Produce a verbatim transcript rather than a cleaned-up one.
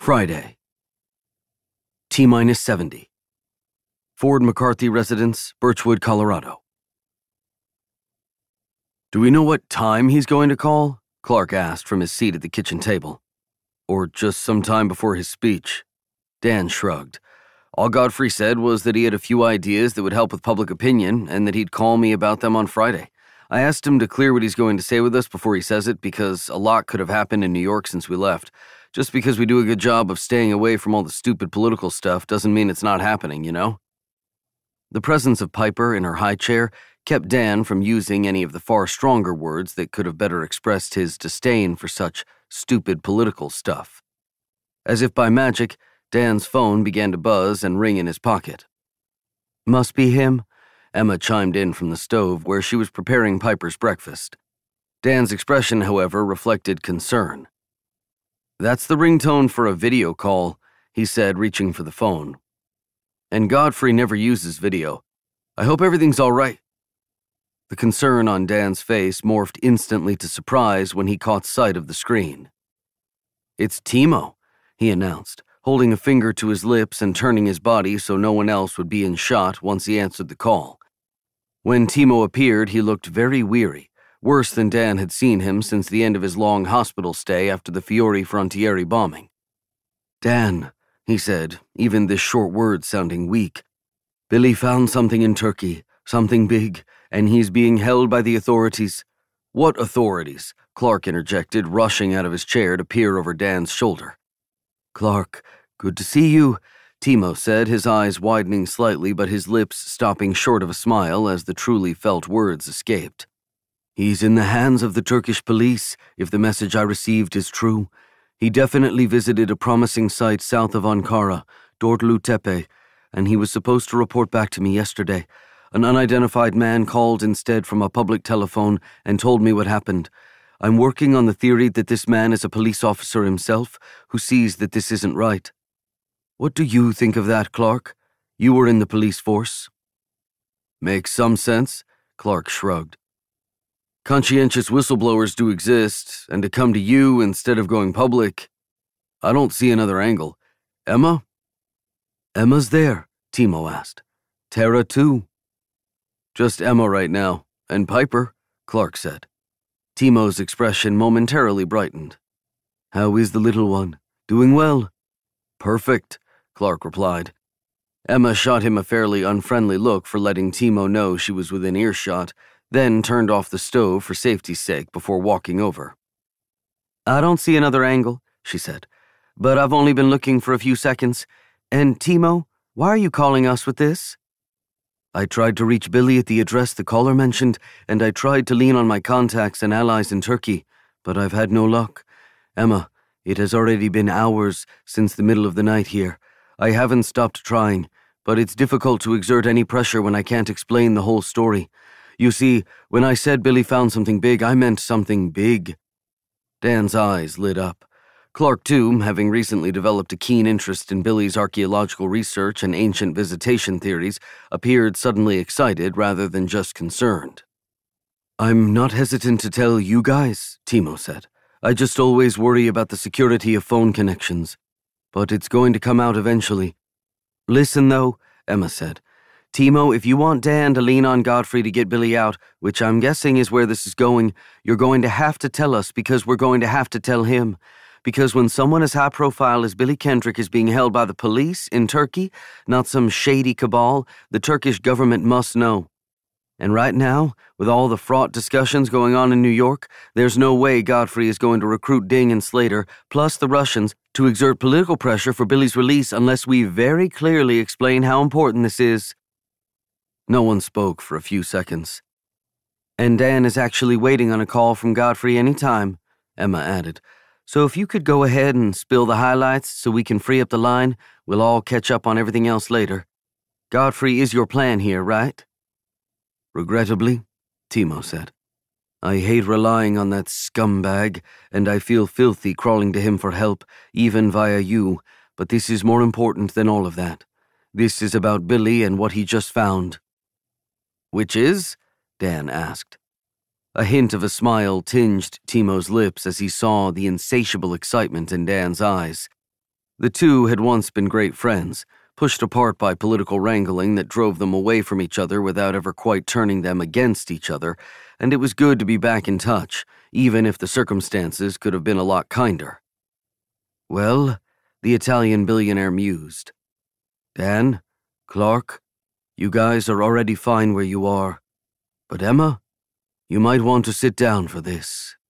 Friday. T-minus seventy. Ford McCarthy residence, Birchwood, Colorado. "Do we know what time he's going to call?" Clark asked from his seat at the kitchen table. "Or just some time before his speech?" Dan shrugged. "All Godfrey said was that he had a few ideas that would help with public opinion and that he'd call me about them on Friday. I asked him to clear what he's going to say with us before he says it because a lot could have happened in New York since we left. Just because we do a good job of staying away from all the stupid political stuff doesn't mean it's not happening, you know?" The presence of Piper in her high chair kept Dan from using any of the far stronger words that could have better expressed his disdain for such stupid political stuff. As if by magic, Dan's phone began to buzz and ring in his pocket. "Must be him," Emma chimed in from the stove where she was preparing Piper's breakfast. Dan's expression, however, reflected concern. "That's the ringtone for a video call," he said, reaching for the phone. "And Godfrey never uses video. I hope everything's all right." The concern on Dan's face morphed instantly to surprise when he caught sight of the screen. "It's Timo," he announced, holding a finger to his lips and turning his body so no one else would be in shot once he answered the call. When Timo appeared, he looked very weary, worse than Dan had seen him since the end of his long hospital stay after the Fiore Frontieri bombing. "Dan," he said, even this short word sounding weak, "Billy found something in Turkey, something big, and he's being held by the authorities." "What authorities?" Clark interjected, rushing out of his chair to peer over Dan's shoulder. "Clark, good to see you," Timo said, his eyes widening slightly but his lips stopping short of a smile as the truly felt words escaped. "He's in the hands of the Turkish police, if the message I received is true. He definitely visited a promising site south of Ankara, Dortlu Tepe, and he was supposed to report back to me yesterday. An unidentified man called instead from a public telephone and told me what happened. I'm working on the theory that this man is a police officer himself who sees that this isn't right. What do you think of that, Clark? You were in the police force." "Makes some sense," Clark shrugged. "Conscientious whistleblowers do exist, and to come to you instead of going public, I don't see another angle. Emma?" "Emma's there," Timo asked. "Tara, too." "Just Emma right now, and Piper," Clark said. Timo's expression momentarily brightened. "How is the little one? Doing well?" "Perfect," Clark replied. Emma shot him a fairly unfriendly look for letting Timo know she was within earshot, then turned off the stove for safety's sake before walking over. "I don't see another angle," she said, "but I've only been looking for a few seconds. And Timo, why are you calling us with this?" "I tried to reach Billy at the address the caller mentioned, and I tried to lean on my contacts and allies in Turkey, but I've had no luck. Emma, it has already been hours since the middle of the night here. I haven't stopped trying, but it's difficult to exert any pressure when I can't explain the whole story. You see, when I said Billy found something big, I meant something big." Dan's eyes lit up. Clark, too, having recently developed a keen interest in Billy's archaeological research and ancient visitation theories, appeared suddenly excited rather than just concerned. "I'm not hesitant to tell you guys," Timo said. "I just always worry about the security of phone connections. But it's going to come out eventually." "Listen, though," Emma said. "Timo, if you want Dan to lean on Godfrey to get Billy out, which I'm guessing is where this is going, you're going to have to tell us because we're going to have to tell him. Because when someone as high profile as Billy Kendrick is being held by the police in Turkey, not some shady cabal, the Turkish government must know. And right now, with all the fraught discussions going on in New York, there's no way Godfrey is going to recruit Ding and Slater, plus the Russians, to exert political pressure for Billy's release unless we very clearly explain how important this is." No one spoke for a few seconds. "And Dan is actually waiting on a call from Godfrey any time," Emma added. "So if you could go ahead and spill the highlights so we can free up the line, we'll all catch up on everything else later. Godfrey is your plan here, right?" "Regrettably," Timo said. "I hate relying on that scumbag, and I feel filthy crawling to him for help, even via you, but this is more important than all of that. This is about Billy and what he just found." "Which is?" Dan asked. A hint of a smile tinged Timo's lips as he saw the insatiable excitement in Dan's eyes. The two had once been great friends, pushed apart by political wrangling that drove them away from each other without ever quite turning them against each other, and it was good to be back in touch, even if the circumstances could have been a lot kinder. Well, the Italian billionaire mused. Dan, Clark, you guys are already fine where you are. But Emma, you might want to sit down for this.